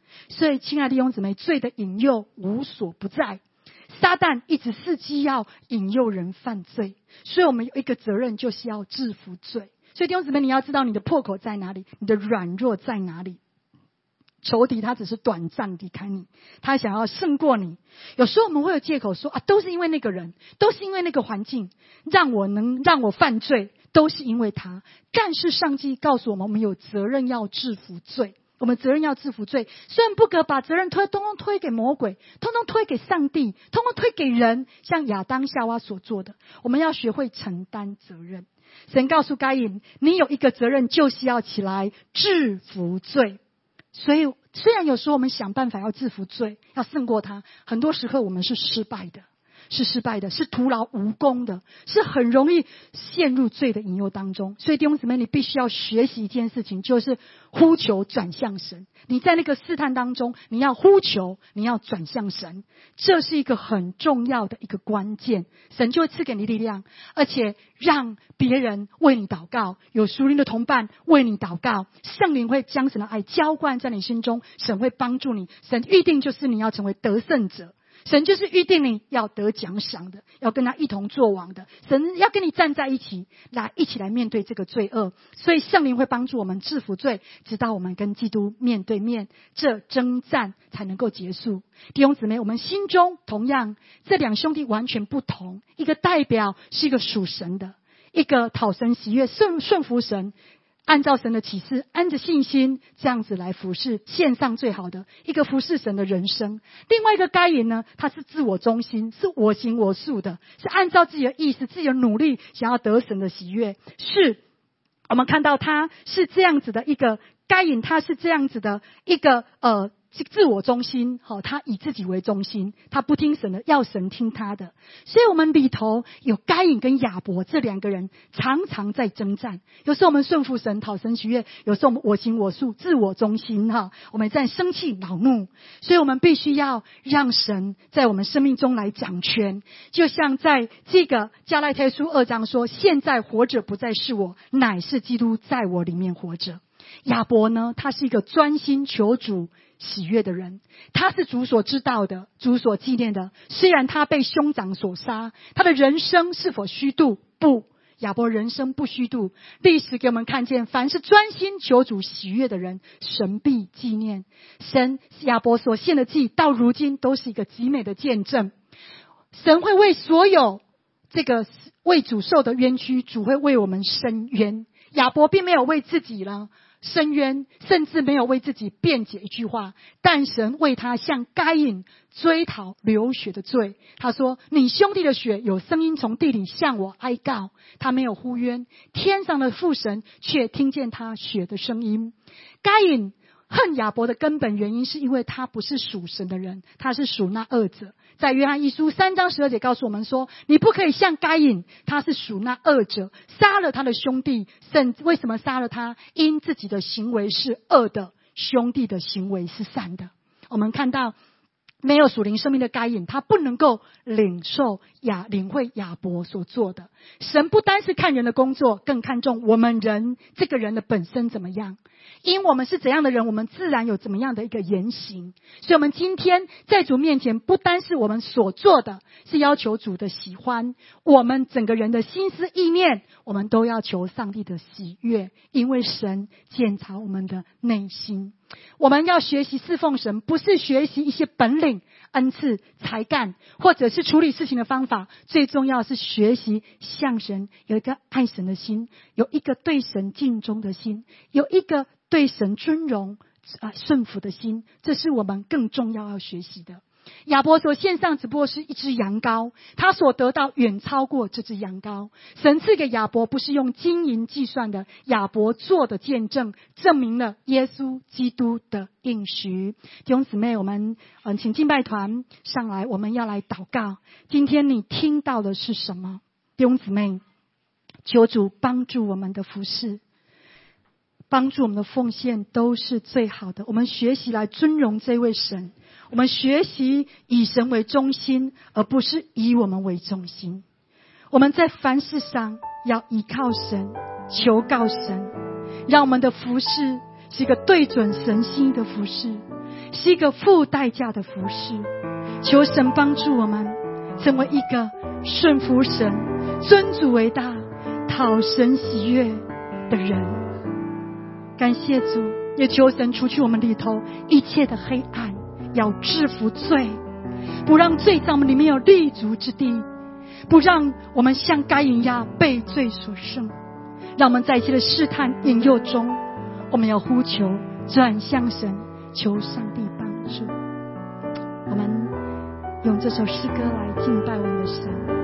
所以亲爱的弟兄姊妹，罪的引诱无所不在，撒旦一直伺机要引诱人犯罪，所以我们有一个责任，就是要制服罪。所以弟兄姊妹，你要知道你的破口在哪里，你的软弱在哪里。仇敌他只是短暂离开你，他想要胜过你。有时候我们会有借口说都是因为那个人，都是因为那个环境让我犯罪，都是因为他。但是上帝告诉我们，我们有责任要制服罪，我们责任要制服罪。虽然不可把责任通通推给魔鬼，通通推给上帝，通通推给人，像亚当夏娃所做的，我们要学会承担责任。神告诉该隐，你有一个责任，就是要起来制服罪。所以虽然有时候我们想办法要制服罪，要胜过他，很多时候我们是失败的，是徒劳无功的，是很容易陷入罪的引诱当中。所以弟兄姊妹，你必须要学习一件事情，就是呼求转向神。你在那个试探当中，你要呼求，你要转向神，这是一个很重要的一个关键。神就会赐给你力量，而且让别人为你祷告，有属灵的同伴为你祷告，圣灵会将神的爱浇灌在你心中，神会帮助你。神预定就是你要成为得胜者，神就是预定你要得奖赏的，要跟他一同作王的。神要跟你站在一起来面对这个罪恶。所以圣灵会帮助我们制服罪，直到我们跟基督面对面，这征战才能够结束。弟兄姊妹，我们心中同样这两兄弟完全不同，一个代表是一个属神的，一个讨神喜悦顺服神，按照神的启示，按着信心这样子来服侍，献上最好的一个服侍神的人生。另外一个该隐呢，他是自我中心，是我行我素的，是按照自己的意识、自己的努力想要得神的喜悦。是我们看到他是这样子的一个该隐，他是这样子的一个自我中心，他以自己为中心，他不听神的，要神听他的。所以我们里头有该隐跟亚伯这两个人常常在征战。有时候我们顺服神，讨神喜悦，有时候我们我行我素，自我中心，我们在生气恼怒。所以我们必须要让神在我们生命中来掌权。就像在这个加拉太书2章说，现在活着不再是我，乃是基督在我里面活着。亚伯呢，他是一个专心求主喜悦的人，他是主所知道的，主所纪念的。虽然他被兄长所杀，他的人生是否虚度？不，亚伯人生不虚度。历史给我们看见，凡是专心求主喜悦的人，神必纪念。亚伯所献的祭到如今都是一个极美的见证。神会为所有这个为主受的冤屈，主会为我们伸冤。亚伯并没有为自己呢伸冤，甚至没有为自己辩解一句话，但神为他向该隐追讨流血的罪。他说，你兄弟的血有声音从地里向我哀告，他没有呼冤，天上的父神却听见他血的声音。该隐恨亚伯的根本原因，是因为他不是属神的人，他是属那恶者。在约翰一书3章12节告诉我们说，你不可以像该隐，他是属那恶者，杀了他的兄弟。为什么杀了他？因自己的行为是恶的，兄弟的行为是善的。我们看到没有属灵生命的该隐，他不能够领会亚伯所做的。神不单是看人的工作，更看重我们人这个人的本身怎么样。因我们是怎样的人，我们自然有怎么样的一个言行。所以我们今天在主面前，不单是我们所做的是要求主的喜欢，我们整个人的心思意念，我们都要求上帝的喜悦，因为神检查我们的内心。我们要学习侍奉神，不是学习一些本领、恩赐、才干，或者是处理事情的方法。最重要是学习向神有一个爱神的心，有一个对神敬忠的心，有一个对神尊荣顺服的心，这是我们更重要学习的。亚伯所献上只不过是一只羊羔，他所得到远超过这只羊羔。神赐给亚伯不是用金银计算的，亚伯做的见证，证明了耶稣基督的应许。弟兄姊妹，我们请敬拜团上来，我们要来祷告。今天你听到的是什么？弟兄姊妹，求主帮助我们的服事，帮助我们的奉献都是最好的。我们学习来尊荣这位神，我们学习以神为中心，而不是以我们为中心。我们在凡事上要依靠神，求告神，让我们的服事是一个对准神心意的服事， 是一个付代价的服事。求神帮助我们成为一个顺服神、尊主为大、讨神喜悦的人。感谢主，也求神除去我们里头一切的黑暗，要制服罪，不让罪在我们里面有立足之地，不让我们像该隐一样被罪所胜。让我们在一切的试探引诱中，我们要呼求转向神，求上帝帮助。我们用这首诗歌来敬拜我们的神。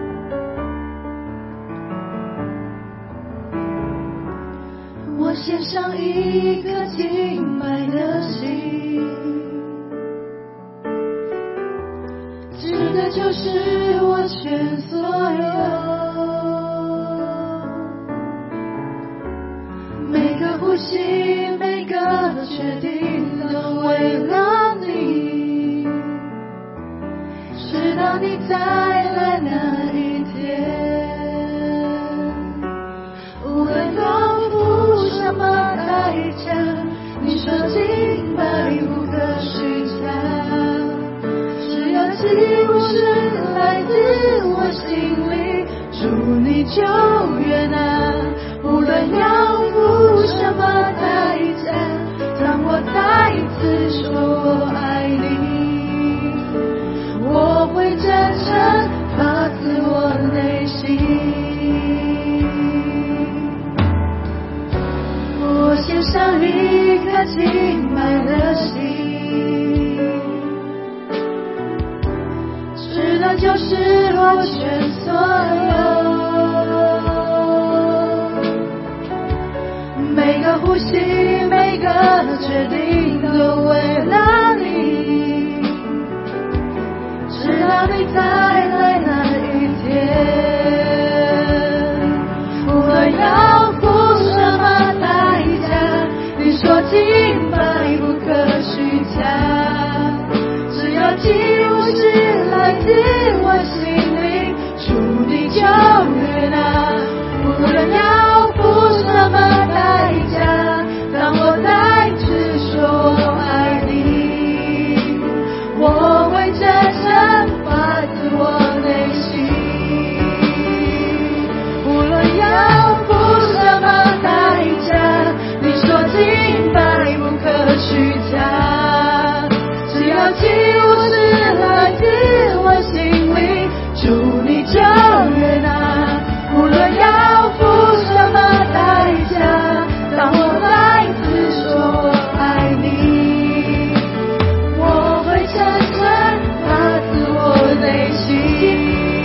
我献上一颗敬拜的心，值得就是我全所有，每个呼吸，每个决定都为了你，直到你再来那一天，无论要付什么代价，你说敬拜不可虚假，只要祭物是来自我心里，主你就悦纳，无论要付什么代价，当我再一次说我爱你，我会真诚发自我内心。我献上一颗敬拜的心，值得就是我全所有，每个呼吸，每个决定都为了你，直到你再来那一天，无论要付什么代价，你说敬拜不可虚假，只要祭物是来自我心里，主你就悦纳，无论要付什么代价，当我再次说我爱你，我会真诚发自我内心，无论要付什么代价，你说敬拜不可虚假，只要祭物是来自我心里，主你就悦纳，无论要付什么代价，当我再次说我爱你，我会真诚发自我内心。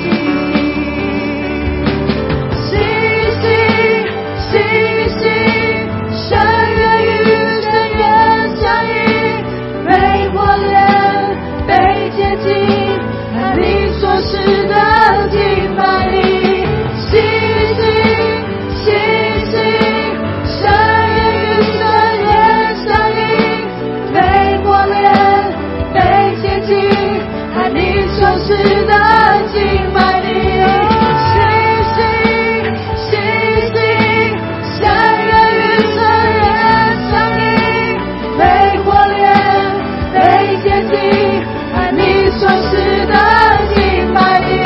是的敬拜你，星星星星，神人与神也相应，被磨练，被洁净，和你所是的敬拜你，星星星星，神人与神也相应，被磨练，被洁净，和你所是的敬拜你。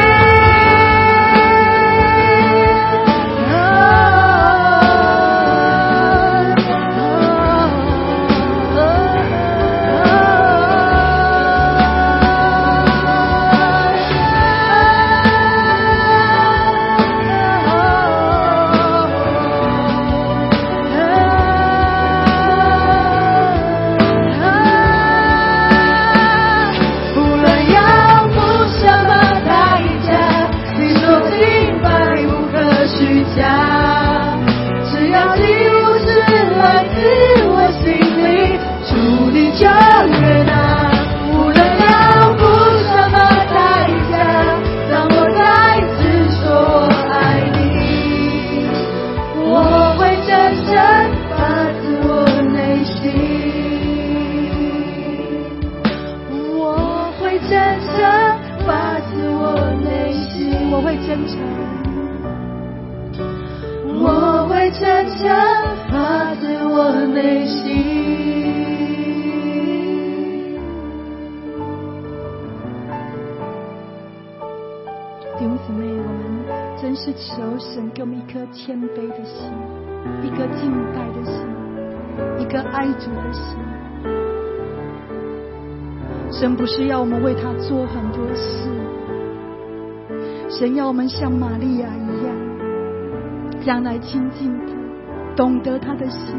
我会真诚发自我内心。 们真是求神给我们一颗谦卑的心，一颗敬拜的心，一颗爱主的心。神不是要我们为他做很多事，神要我们像玛利亚一样，这样来亲近他，懂得他的心，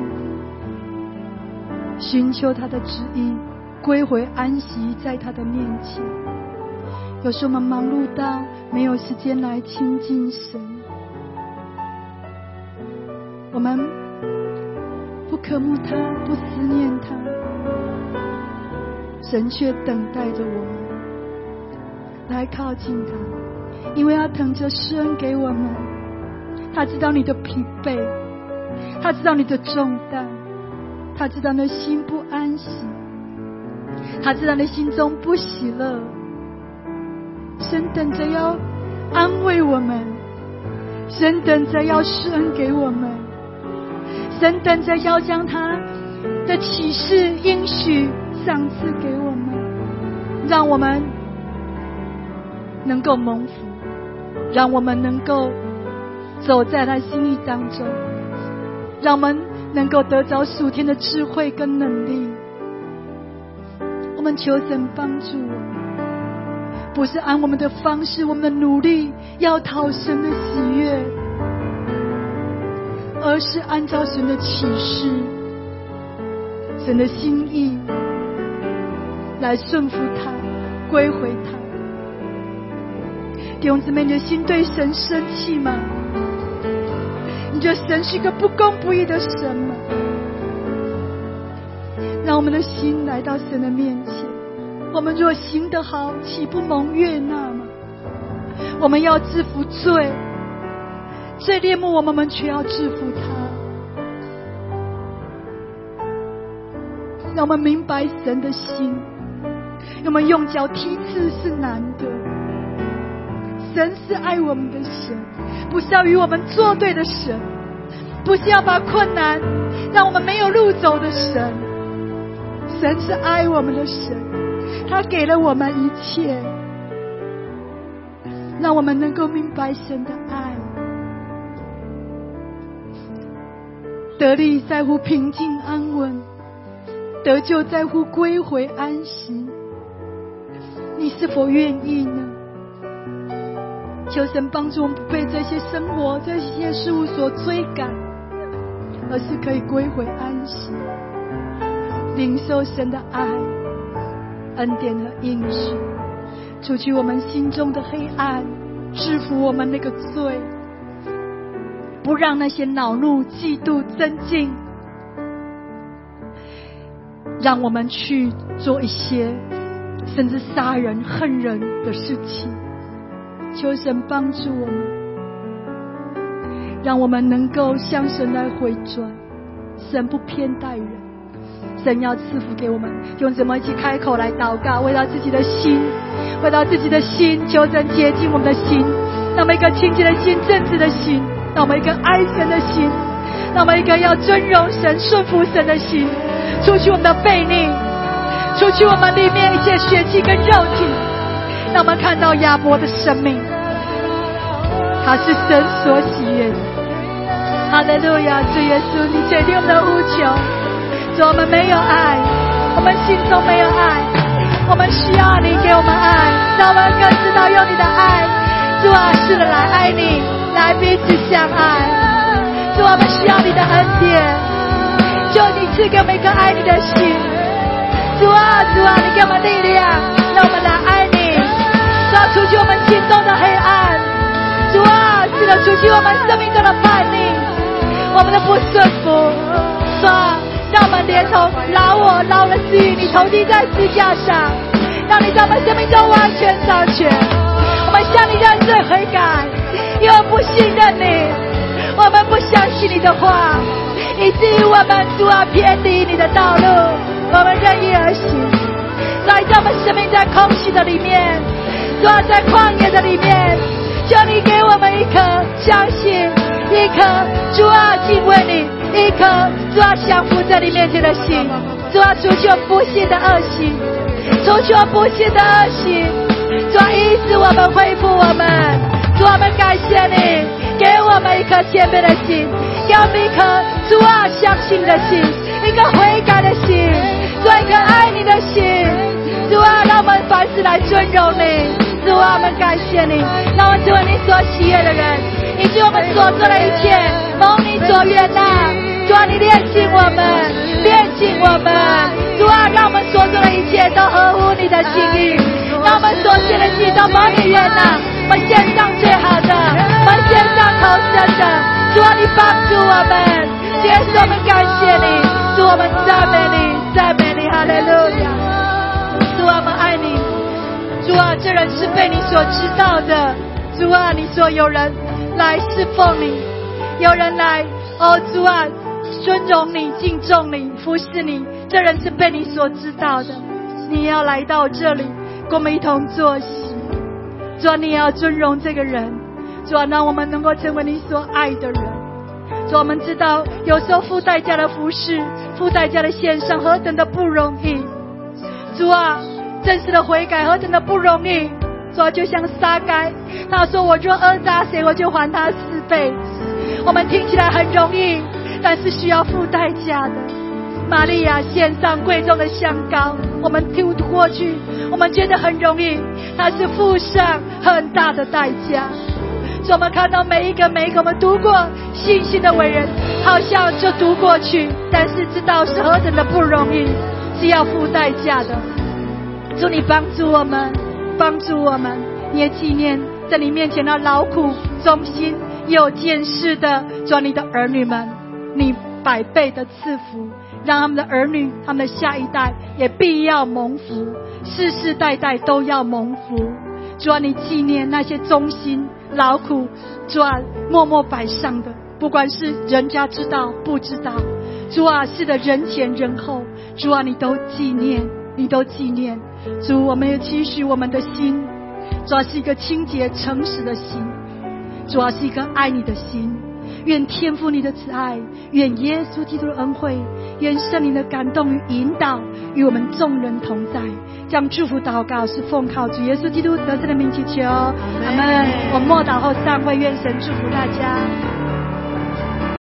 寻求他的旨意，归回安息在他的面前。有时候我们忙碌到没有时间来亲近神，我们不渴慕他，不思念他，神却等待着我们来靠近他，因为他疼着施恩给我们。他知道你的疲惫，他知道你的重担，他知道你的心不安息，他知道你心中不喜乐。神等着要安慰我们，神等着要施恩给我们，神等着要将他的启示应许赏赐给我们，让我们能够蒙福，让我们能够走在他心意当中，让我们能够得着属天的智慧跟能力。我们求神帮助我们，不是按我们的方式，我们的努力要讨神的喜悦，而是按照神的启示，神的心意来顺服他，归回他。弟兄姊妹，你的心对神生气吗？你觉得神是一个不公不义的神吗？让我们的心来到神的面前，我们若行得好，岂不蒙悦纳吗？我们要制服罪，罪猎目我们却要制服他。让我们明白神的心，我们用脚踢刺是难的。神是爱我们的神，不是要与我们作对的神，不是要把困难让我们没有路走的神。神是爱我们的神，他给了我们一切，让我们能够明白神的爱。得力在乎平静安稳，得救在乎归回安息。你是否愿意呢？求神帮助我们不被这些生活这些事物所追赶，而是可以归回安息，领受神的爱、恩典和应许，除去我们心中的黑暗，制服我们那个罪，不让那些恼怒、嫉妒增进，让我们去做一些甚至杀人恨人的事情。求神帮助我们，让我们能够向神来回转。神不偏待人，神要赐福给我们。用怎么一起开口来祷告，为到自己的心，为到自己的心，求神洁净我们的心，让我们一个清洁的心、正直的心，让我们一个爱神的心，让我们一个要尊荣神、顺服神的心，除去我们的悖逆，除去我们里面一切血气跟肉体。让我们看到亚伯的生命，他是神所喜悦的。哈利路亚！主耶稣，你垂听我们的呼求。主，我们没有爱，我们心中没有爱，我们需要你给我们爱，让我们更知道用你的爱。主啊，是的，来爱你，来彼此相爱。主，我们需要你的恩典，求你赐给我们一颗爱你的心。主啊，主啊，你给我们力量，让我们来爱你。主啊，除去我们心中的黑暗。主啊，是的，除去我们生命中的叛逆，我们的不顺服。主啊，让我们连同老我、老的私欲，你投递在十字架上，让你在我们生命中完全掌权。我们向你认罪悔改，因为不信任你，我们不相信你的话，以至于我们主啊偏离你的道路，我们任意而行。在我们生命在空虚的里面，主啊，在旷野的里面，求你给我们一颗相信，一颗主啊敬畏你，一颗主啊降服在你面前的心。主啊，除去我不信的恶行，除去我不信的恶行。主啊，医治我们，恢复我们， 主啊，我们感谢你，给我们一颗谦卑的心，给我们一颗主啊相信的心，一个悔改的心，主啊，一颗爱你的心。主啊，让我们凡事来尊荣你。主啊，我们感谢你，让我们成为你所喜悦的人，以及我们所做的一切蒙你所悦纳。主啊，你炼净我们，炼净我们。主啊，让我们所做的一切都合乎你的心意，让我们所献的祭都蒙你悦纳。我们献上最好的，我们献上投生的。主啊，你帮助我们，耶稣，我们感谢你。主，我们赞美你，赞美你，哈利路亚。主啊，我们爱你。主啊，这人是被你所知道的。主啊，你说有人来侍奉你，有人来主啊尊荣你、敬重你、服侍你，这人是被你所知道的。你要来到这里跟我们一同坐席。主啊，你要尊荣这个人。主啊，让我们能够成为你所爱的人。主啊，我们知道有时候付代价的服侍、付代价的献上何等的不容易。主啊，真实的悔改何等的不容易。主啊，就像撒该，他说我若讹诈谁，我就还他4倍。我们听起来很容易，但是需要付代价的。玛利亚献上贵重的香膏，我们听过去，我们觉得很容易，他是付上很大的代价。所以我们看到每一个我们读过信心的伟人，好像就读过去，但是知道是何等的不容易，是要付代价的。祝你帮助我们，帮助我们，你也纪念在你面前那劳苦忠心有见识的做你的儿女们，你100倍的赐福，让他们的儿女、他们的下一代也必要蒙福，世世代代都要蒙福。主啊，你纪念那些忠心劳苦，主啊默默摆上的，不管是人家知道不知道，主啊是的人前人后，主啊你都纪念，你都纪念。主，我们也期许我们的心，主啊是一个清洁诚实的心，主啊是一个爱你的心。愿天父你的慈爱，愿耶稣基督的恩惠，愿圣灵的感动与引导与我们众人同在。将祝福祷告是奉靠主耶稣基督得胜的名祈求，阿们。我们默祷后散会，愿神祝福大家。